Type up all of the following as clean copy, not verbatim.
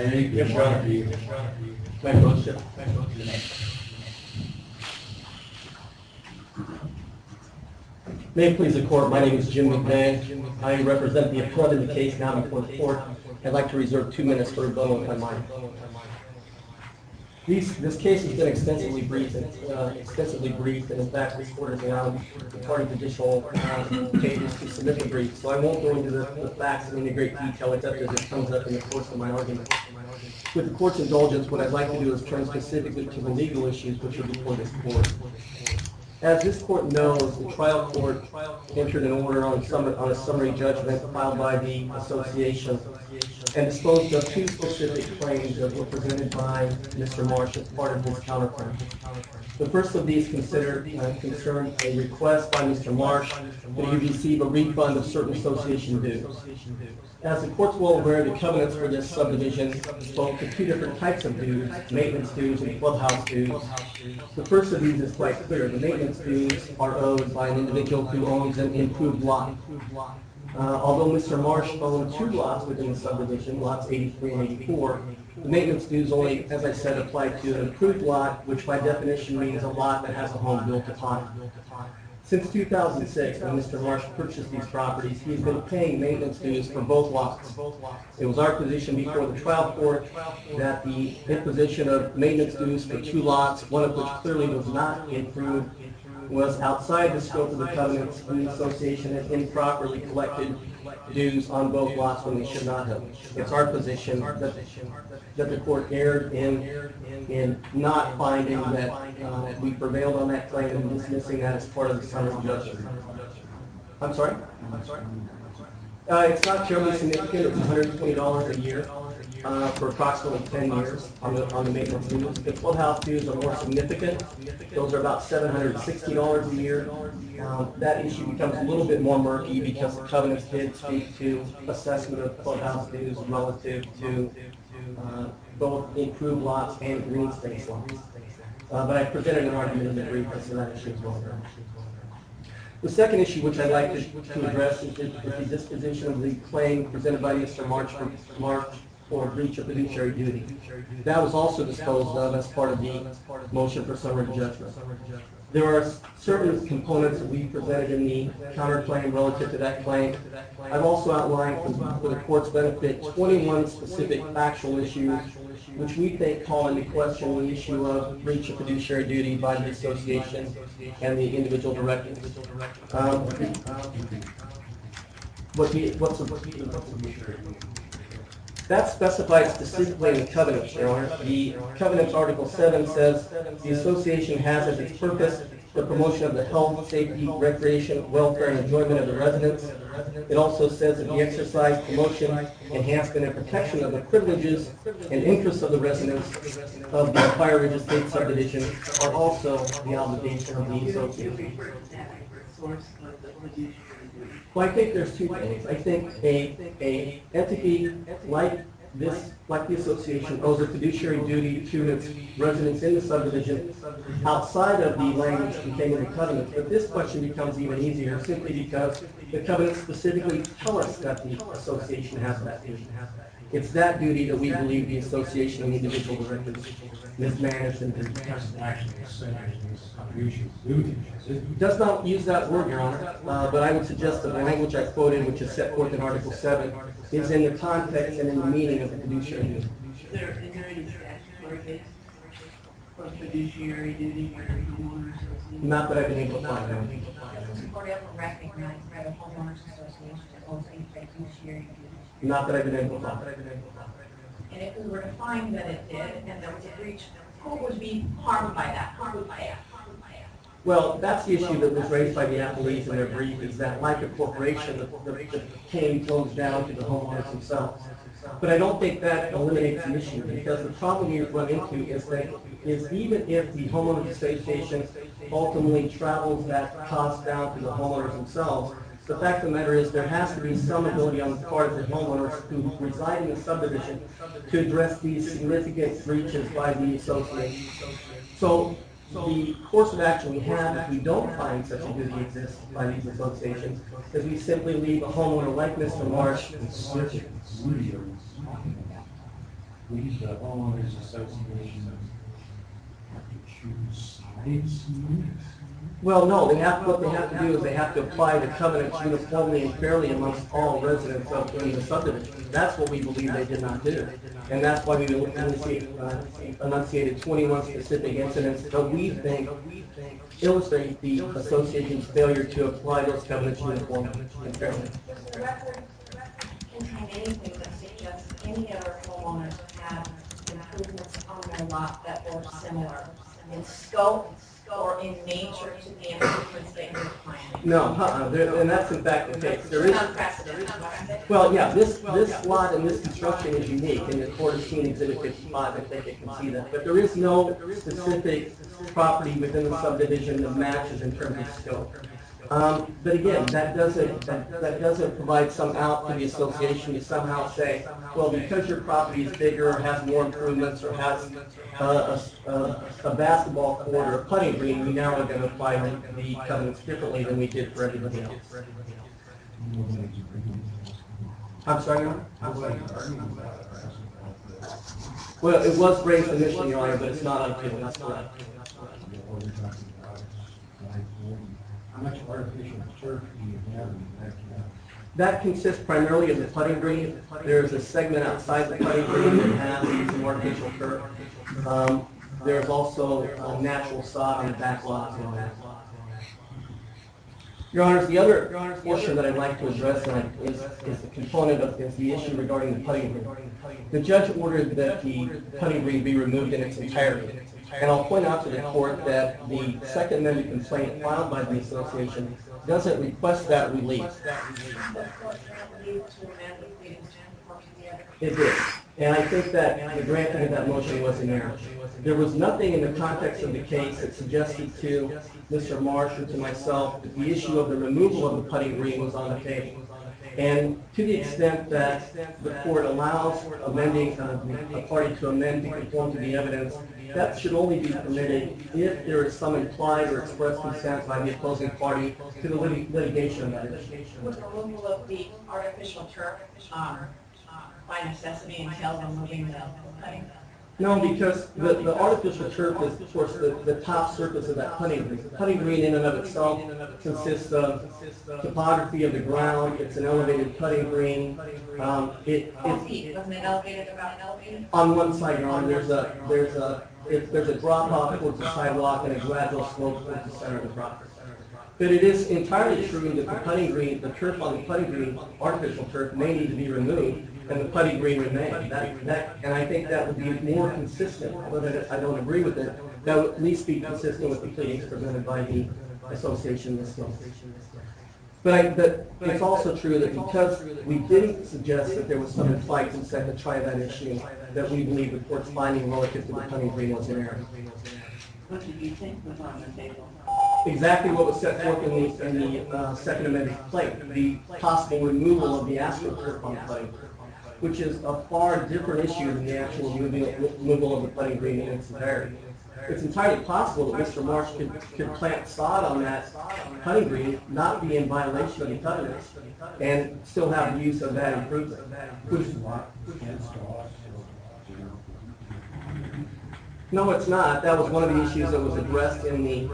Yes, Your Honor. May I approach it? May it please the court, my name is Jim McVeigh. I represent the appellant in the case now before the court. I'd like to reserve 2 minutes for rebuttal if I might. This case has been extensively briefed, and in fact, this court has allowed the parties additional pages to submit the brief. So I won't go into the facts in any great detail except as it comes up in the course of my argument. With the court's indulgence, what I'd like to do is turn specifically to the legal issues which are before this court. As this court knows, the trial court entered an order on a summary judgment filed by the association and disposed of 2 specific claims that were presented by Mr. Marsh as part of his counterclaim. The first of these concerned a request by Mr. Marsh that he receive a refund of certain association dues. As the court's well aware, the covenants for this subdivision spoke to 2 different types of dues, maintenance dues and clubhouse dues. The first of these is quite clear. The maintenance dues are owed by an individual who owns an improved lot. Although Mr. Marsh owned 2 lots within the subdivision, lots 83 and 84, the maintenance dues only, as I said, apply to an improved lot, which by definition means a lot that has a home built upon it. Since 2006, when Mr. Marsh purchased these properties, he's been paying maintenance dues for both lots. It was our position before the trial court that the imposition of maintenance dues for 2 lots, one of which clearly was not improved, was outside the scope of the covenants, and the association had improperly collected dues on both lots when they should not have. It's our position that the court erred in not finding that we prevailed on that claim and dismissing that as part of the summary judgment. I'm sorry? It's not terribly significant. It's $120 a year for approximately 10 years on the maintenance dues. The clubhouse dues are more significant. Those are about $760 a year. That issue becomes a little bit more murky because the covenants did speak to assessment of clubhouse dues relative to both improved lots and green space lots. But I presented an argument in the brief as to that issue as well. The second issue which I'd like to address is the disposition of the claim presented by Mr. Marsh for breach of fiduciary duty. That was also disposed of as part of the motion for summary judgment. There are certain components that we presented in the counterclaim relative to that claim. I've also outlined for the court's benefit 21 specific factual issues which we think call into question the issue of breach of fiduciary duty by the association and the individual directors. That's specified specifically in the covenants, Your Honor. The covenants Article 7 says the association has as its purpose the promotion of the health, safety, recreation, welfare, and enjoyment of the residents. It also says that the exercise, promotion, enhancement, and protection of the privileges and interests of the residents of the Fire Ridge Estate subdivision are also the obligation of the association. Well, I think there's 2 things. I think a entity like the association owes a fiduciary duty to its residents in the subdivision outside of the language contained in the covenants. But this question becomes even easier simply because the covenants specifically tell us that the association has that duty. It's that duty that we believe the association and individual directors mismanaged and It does not use that word, Your Honor, but I would suggest that the language I quoted, which is set forth in Article 7, is in the context and in the meaning of the fiduciary duty. Is there any statutory basis for fiduciary duty for homeowners association? Not that I've been able to find out. Does the court ever recognize that a homeowners association owes a fiduciary duty? Not that I've been able to find out. And if we were to find that it did and there was a breach, who would be harmed by that? Well, that's the issue that was raised by the appellees in their brief, is that like a corporation, the cane flows down to the homeowners themselves. But I don't think that eliminates the issue, because the problem you run into is even if the homeowners association ultimately travels that cost down to the homeowners themselves, the fact of the matter is there has to be some ability on the part of the homeowners who reside in the subdivision to address these significant breaches by the association. So the course of action we have, if we don't find such a duty exists by these associations, is we simply leave a homeowner like Mr. Marsh. These homeowners associations have to choose sides? Well, no, what they have to do is they have to apply the covenants uniformly and fairly amongst all residents in the subdivision. That's what we believe they did not do. And that's why we enunciated 21 specific incidents that we think illustrate the association's failure to apply those covenants uniformly and fairly. Does the record contain anything that suggests any other homeowners had improvements on their lot that were similar in scope or in nature to the improvements that you're planning? No, and that's in fact the case. There is. Unprecedented, right? Well, yeah, this lot and this construction is unique, and the court has seen Exhibit 55, I think it can see that. But there is no specific property within the subdivision that matches in terms of scope. But again, that doesn't provide some out to the association to somehow say, well, because your property is bigger, has more improvements, or has a basketball court or a putting green, we now are going to apply the covenants differently than we did for everybody else. I'm sorry, Your Honor? Well, it was raised initially, Your Honor, but it's not on appeal. That's correct. How much artificial turf do you have in the backyard? That consists primarily of the putting green. There's a segment outside the putting green that has some artificial turf. There's also a natural sod in the back lot. Your Honor, the other portion that I'd like to address is the component of the issue regarding the putting green. The judge ordered that the putting green be removed in its entirety. And I'll point out to the court that the Second Amendment complaint filed by the association doesn't request that relief. It did. And I think that the granting of that motion was in error. There was nothing in the context of the case that suggested to Mr. Marsh or to myself that the issue of the removal of the putting green was on the table. And to the extent that the court allows amending a party to amend to conform to the evidence, that should only be permitted if there is some implied or expressed consent by the opposing party to the litigation of that issue. Would the removal of the artificial turf by necessity entail removing the putting? No, because the artificial turf is, of course, the top surface of that putting green. The putting green in and of itself consists of topography of the ground. It's an elevated putting green. Wasn't it elevated about elevated? On one side, Your Honor, there's a drop off towards the sidewalk and a gradual slope towards the center of the property. But it is entirely true that the putting green, the turf on the putting green, artificial turf, may need to be removed, and the putting green remain. And I think that would be more consistent, whether I don't agree with it, that would at least be consistent with the pleadings presented by the association in this case. But it's also true that because we didn't suggest that there was some implied consent to try that issue, that we believe the court's finding relative to the putting green was in error. What did you think was on the table? Exactly what was set forth in the Second Amendment complaint, the possible removal of the astroturf on the putting, which is a far different issue than the actual removal of the putting green in its entirety. It's entirely possible that Mr. Marsh could plant sod on that putting green, not be in violation of the covenants, and still have use of that improvement. No, it's not. That was one of the issues that was addressed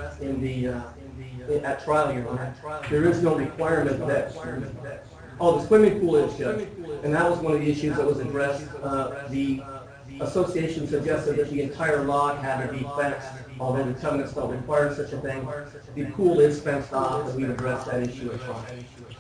at trial, Your Honor. There is no requirement that. Oh, the swimming pool is, Judge, and that was one of the issues that was addressed. The association suggested that the entire lot had to be fenced, although the covenants don't require such a thing. The pool is fenced off, and we've addressed that issue at trial.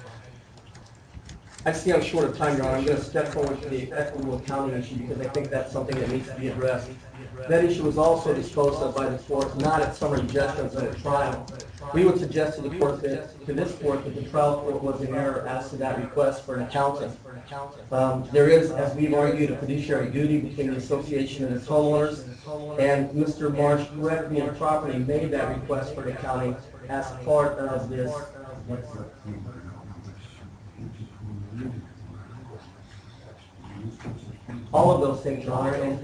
I see I'm short of time, Your Honor. I'm going to step forward to the equitable accounting issue because I think that's something that needs to be addressed. That issue was also disposed of by the court, not at summary judgment, but at trial. We would suggest to the court that the trial court was in error as to that request for an accountant. There is, as we've argued, a fiduciary duty between the association and its homeowners, and Mr. Marsh correctly and properly made that request for an accounting as part of this. All of those things, Your Honor,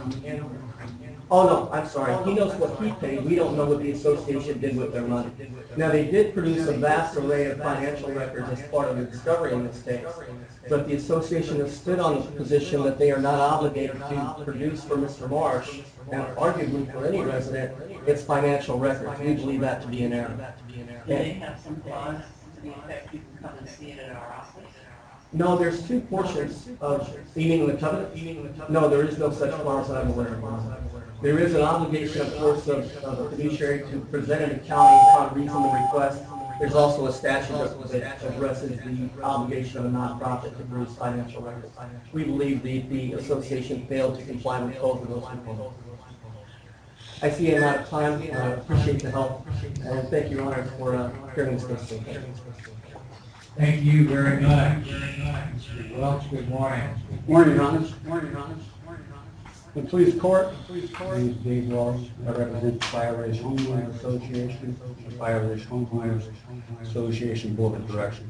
oh no, I'm sorry. He knows what he paid. We don't know what the association did with their money. Now, they did produce a vast array of financial records as part of the discovery in this case, but the association has stood on the position that they are not obligated to produce for Mr. Marsh, and arguably for any resident, its financial records. We believe that to be an error. Do they have some clause to the effect you can come and see it at our office? No, there's two portions of, you mean the covenant? No, there is no such clause that I'm aware of. There is an obligation, of course, of the fiduciary to present an accounting upon reasonable request. There's also a statute that addresses the obligation of a nonprofit to produce financial records. We believe the association failed to comply with both of those components. I see I'm out of time. I appreciate the help, and thank you, Your Honor, for hearing this case. Thank you very much. Mr. Welch, good morning. Morning, Your Honor. The police court. My name is Dave Welch. I represent the Fire Ridge Homeowners Association, the Fire Ridge Homeowners Association Board of Directors.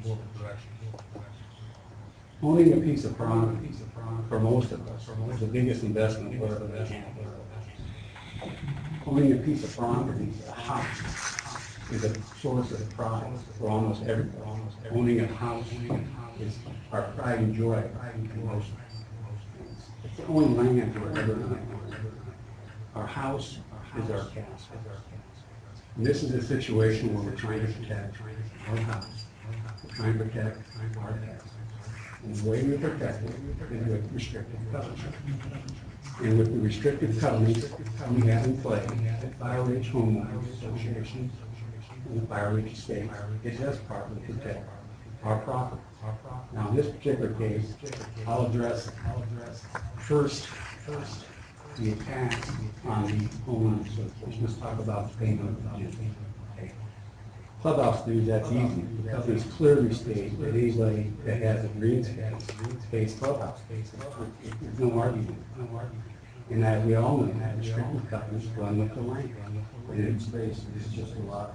Owning a piece of property for most of us is the biggest investment we're ever going to have. Owning a piece of property, a house, is a source of pride for almost everybody. Owning a house is our pride and joy and emotion. It's the only land we're ever going to have. Our house is our castle. And this is a situation where we're trying to protect our house. We're trying to protect our castle. And the way we protect it is with restrictive covenants. And with the restrictive covenants we have in play, the Fire Ridge Homeowners Association and the Fire Ridge Estate, it does partly protect our property. Now, in this particular case, I'll address first the attacks on the homeowners association. Let's talk about the payment of the dues. Okay. Clubhouse dues, that's easy, because it's clearly stated that anybody that has a green space pays clubhouse space. There's no argument. And that we all know that restricted covenants run with the land. Green space is just a lot.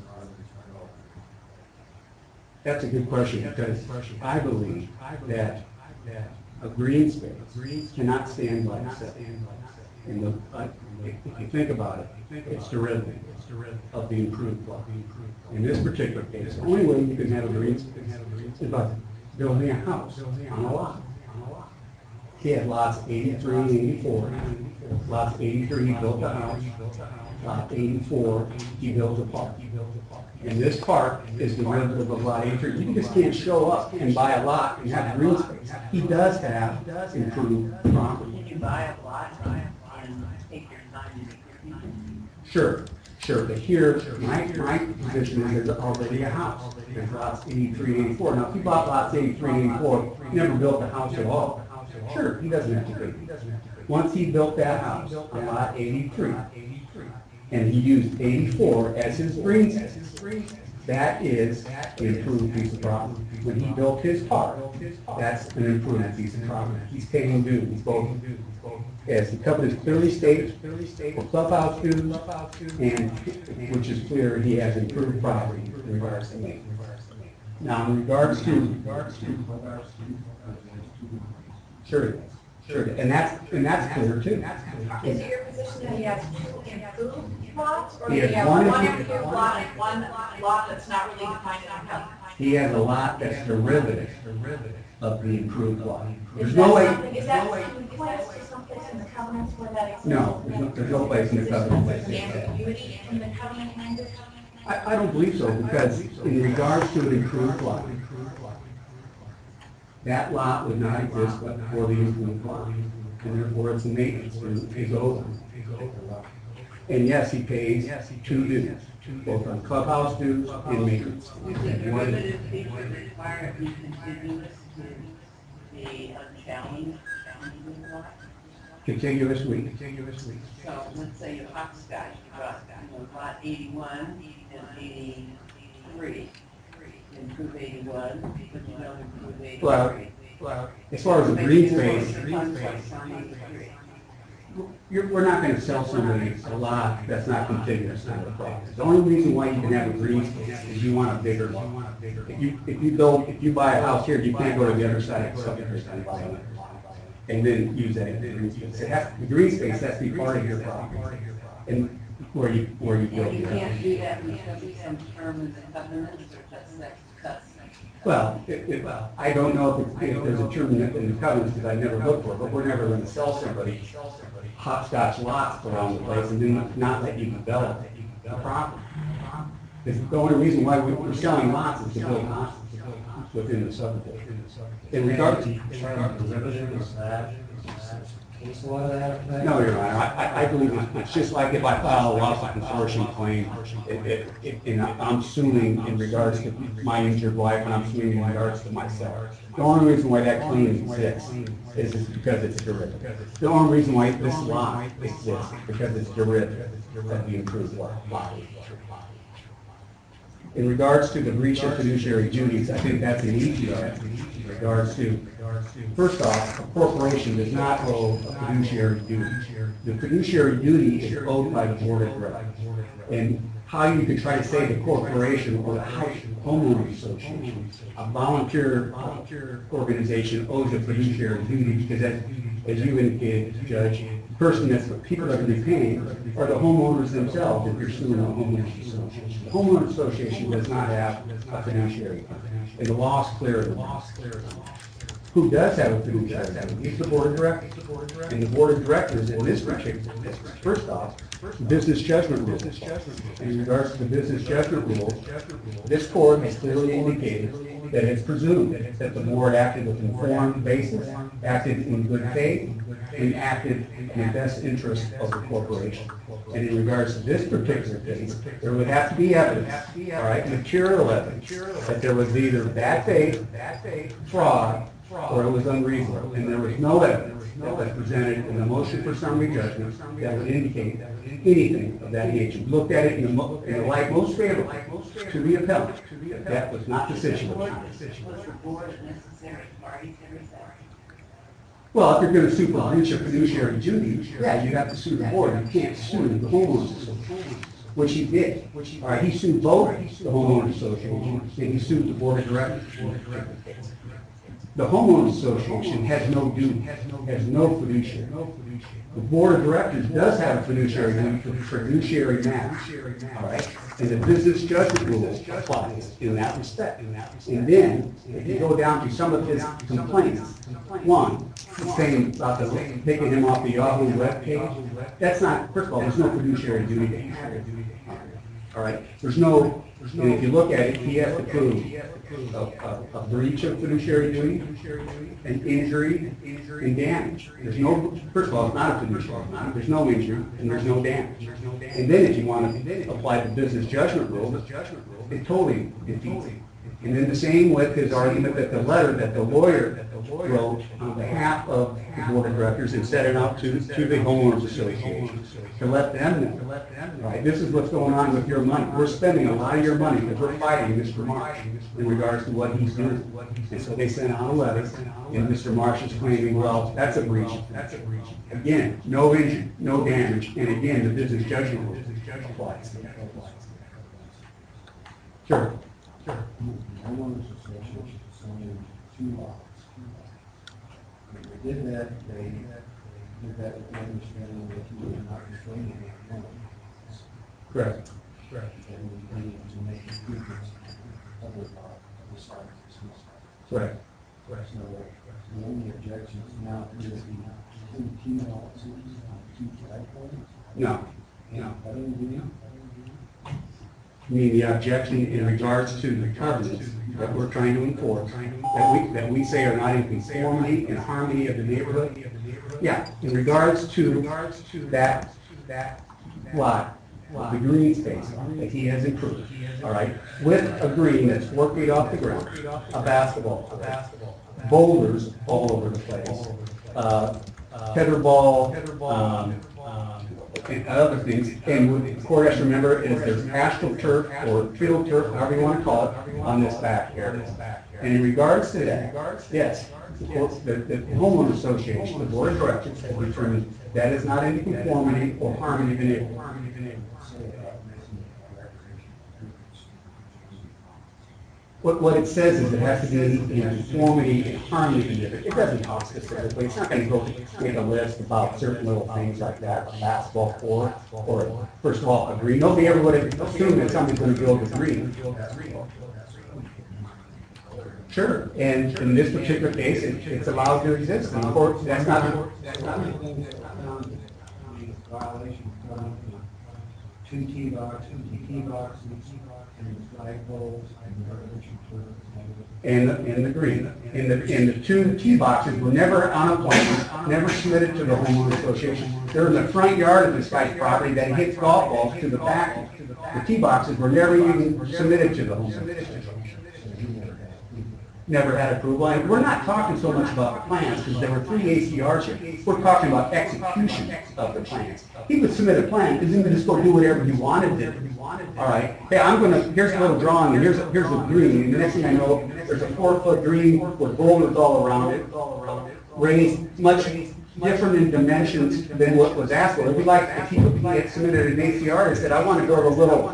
That's a good question, because I believe that a green space cannot stand by itself. And if you think about it, it's derivative of the improved lot. In this particular case, the only way you can have a green space is by building a house on a lot. He had lots 83 and 84. Lots 83, he built a house. Lot 84, he built a park. And this park is derivative of lot 83. You just can't show up and buy a lot and have green space. He does have improved property. Can you buy a lot and take your time to make your money? Sure. But here, my position is there's already a house. There's lots 83 and 84. Now, if he bought lots 83 and 84, he never built a house at all. Sure, he doesn't have to pay. Once he built that house on lot 83, and he used 84 as his green space, that is an improved piece of property. When he built his park, that's an improved piece of property. He's paying dues, both, as the covenant clearly states, for clubhouse dues, and which is clear he has improved property in regards to me. Now, in regards to sure, and that's clear too. Is it your position that he has two improved lots, or He do you has have one one improved- improved lot and one lot that's not really defined in the covenant? He has a lot that's derivative of the improved lot. There's Is no that way. something, is that something placed to someplace in the covenants where that exists? No, there's no place in the covenant that Is says there that. ambiguity in the covenant language? I don't believe so, because in regards to an improved lot, that lot would not exist but for the improved lot, and therefore it's a maintenance, it's over. And yes, he pays two dues, both on clubhouse dues and maintenance. Is the derivative feature require you continuous to be unchallenged, challenging lot? Continuously. So let's say you hopscotch, you got lot 81 and 83. Improve 81, but you don't improve 83. Well, as far as the green space, we're not going to sell somebody a lot that's not contiguous to the property. The only reason why you can have a green space is you want a bigger lot. If you buy a house here, you can't go to the other side of the subdivision and buy it, and then use that green space. The green space has to be part of your property. And where you build And you your can't house. do that because of some term in the covenants or that's cuts. Well, I don't know if there's a term in the covenants because I never looked for it, but we're never going to sell somebody hopscotch lots around the place and then not let you develop the property. Because the only reason why we're selling lots is to build houses within the subdivision. In regard to no, Your Honor, I believe it's just like if I file a loss of consortium claim, and I'm suing in regards to my injured wife, and I'm suing in regards to myself. The only reason why that claim exists is because it's derivative. The only reason why this lot exists is because it's derivative of the improved lot. In regards to the breach of fiduciary duties, I think that's an easy one. In regards to, first off, a corporation does not owe a fiduciary duty. The fiduciary duty is owed by the board of directors. And how you could try to say the corporation or the homeowners association, a volunteer organization owes a fiduciary duty because as you indicated, Judge, the person that's the people that are going to be paying are the homeowners themselves if you're suing a homeowners association. The homeowners association does not have a fiduciary, and the law is clear. Who does have a fiduciary? It's the board of directors. And the board of directors in this particular case, first off, business judgment rules. In regards to the business judgment rules, this court has clearly indicated that it's presumed that the board acted with informed basis, acted in good faith, and acted in the best interest of the corporation. And in regards to this particular case, there would have to be evidence, all right, material evidence, that there was either bad faith, fraud, or it was unreasonable. And there was no evidence that was presented in the motion for summary judgment that would indicate anything of that nature. Looked at it in the light most favorable to the appellant. That was not the situation. Was the board necessary party to everything? Well, if you're going to sue for breach of fiduciary duty, yeah, you have to sue the board. You can't sue the homeowners association, which he did. All right, he sued both the homeowners association and he sued the board of directors. The homeowners association has no duty, has no fiduciary. The board of directors does have a fiduciary duty for fiduciary matters. All right, and the business judgment rules apply in that respect. And then, if you go down to some of his complaints, one, he's saying about taking him off the Yahoo web page. That's not. First of all, there's no fiduciary duty to him. All right, there's no. And if you look at it, he has to prove a breach of fiduciary duty, an injury, and damage. There's no, first of all, it's not a fiduciary. There's no injury, and there's no damage. And then if you want to apply the business judgment rule, it totally defeats it. And then the same with his argument that the letter that the lawyer wrote on behalf of the board of directors and sent it out to the homeowners association to let them know. Right, this is what's going on with your money. We're spending a lot of your money because we're fighting Mr. Marsh in regards to what he's doing. And so they sent out a letter, and Mr. Marsh is claiming, well, that's a breach. Again, no injury, no damage, and again, the business judgment rule applies. Sure. Homeowners association is only 2 lots. When they did that, with the understanding that you were not restraining the money. Correct. And we need to make improvements to other lot of the site. Correct. So the only objection is now is the 2 lots, 2 flagpoles. No. I don't agree. I mean, the objection in regards to the covenants that we're trying to enforce, that we say are not in conformity and harmony of the neighborhood. Yeah, in regards to that lot, the green space that he has improved, all right, with a green that's 4 feet off the ground, a basketball, boulders all over the place, tetherball, and other things. And what the court has to remember is there's astroturf or field turf, however you want to call it, on this back area. And in regards to that, yes, the homeowner association, the board of directors, has determined that is not in conformity or harmony of the neighborhood. What it says is it has to be in conformity and harmony with it. It doesn't talk specifically, it's not gonna go make a list about certain little things like that, a basketball court, or first of all, a green. Nobody ever would have assumed that somebody's gonna build a green. Sure, and in this particular case, it's allowed to exist, and of course, that's not. Violation from 2 tee boxes, and flagpoles, And the green. And the 2 tee boxes were never on a plan, never submitted to the homeowner association. They're in the front yard of this guy's property that hits golf balls to the back. The tee boxes were never even submitted to the homeowner association. Never had approval. And we're not talking so much about the plans, because there were 3 ACRs here. We're talking about execution of the plans. He would submit a plan, because he would just go do whatever he wanted to do. All right, hey, here's a little drawing, and here's a green, and the next thing I know, there's a 4-foot green with boulders all around it, raised much different in dimensions than what was asked for. It'd be like if he had submitted an ACR and said, I want to build a little.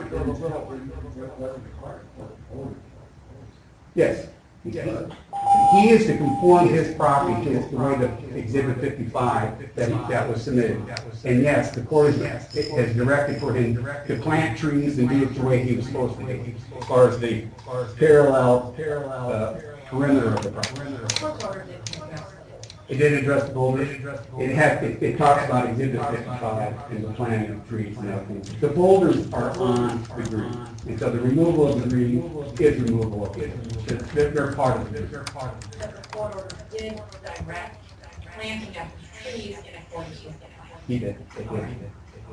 Yes. He is to conform his property to the way the Exhibit 55 that was submitted. And yes, the court has directed for him to plant trees and do it the way he was supposed to do, as far as the parallel perimeter of the property. It did address the boulders. It talks about Exhibit 55 and the planting of trees and everything. The boulders are on the green, and so the removal of the green is removal of it. They're part of it. But the court order did direct planting of trees in accordance with the plan. He did. It did.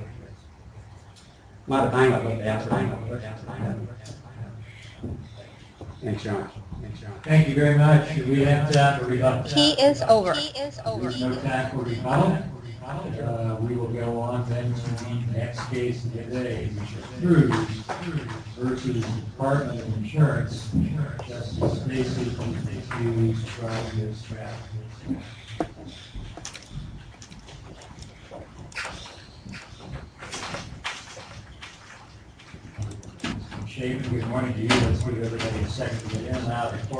A lot of time I'd like to ask. Thanks, John. Thank you very much. We have time for rebuttal. He is over. There's no time for rebuttal. We will go on then to the next case of the day, which is Cruz versus Department of Insurance. Justice Stacy is accused from this traffic. Shaven, good morning to you. Let's give everybody a second to get in and out of the court.